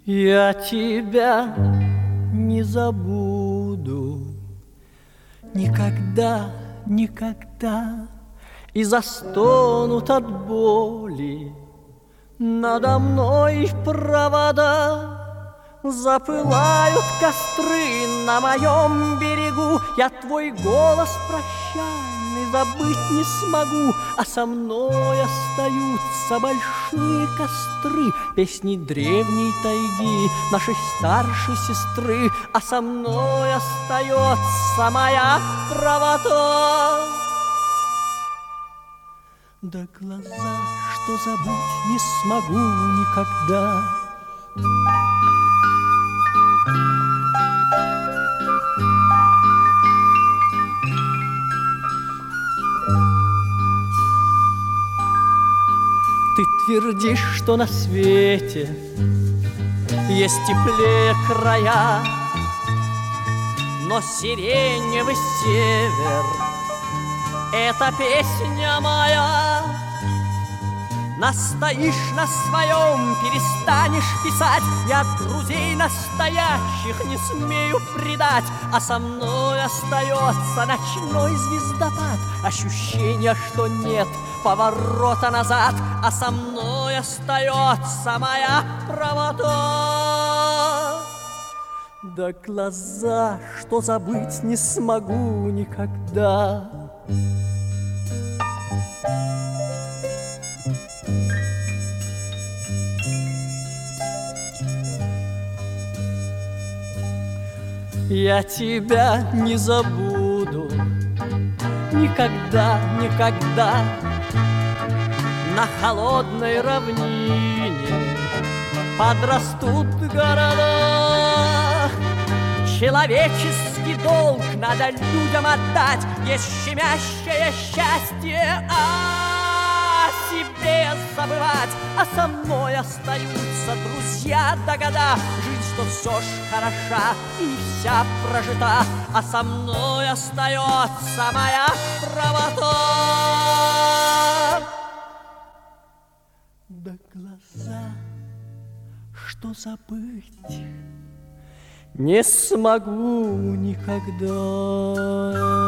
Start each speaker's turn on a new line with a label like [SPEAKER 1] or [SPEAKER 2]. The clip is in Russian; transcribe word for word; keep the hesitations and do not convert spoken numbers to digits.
[SPEAKER 1] Я тебя не забуду никогда, никогда, и застонут от боли надо мной провода. Запылают костры на моем берегу, я твой голос прощальный забыть не смогу, а со мной остаются большие костры, песни древней тайги, нашей старшей сестры, а со мной остается моя правота. Да глаза, что забыть не смогу никогда. Ты твердишь, что на свете есть теплее края, но сиреневый север — это песня моя. Настоишь на своем, перестанешь писать, я друзей настоящих не смею предать, а со мной остается ночной звездопад, ощущение, что нет поворота назад, а со мной остается моя правота. Да глаза, что забыть не смогу никогда. Я тебя не забуду никогда, никогда. На холодной равнине подрастут города. Человеческий долг надо людям отдать, есть щемящее счастье, а себе забывать. А со мной остаются друзья до года, жизнь, что все ж хороша и не вся прожита, а со мной остается моя правота. Да глаза, что забыть не смогу никогда.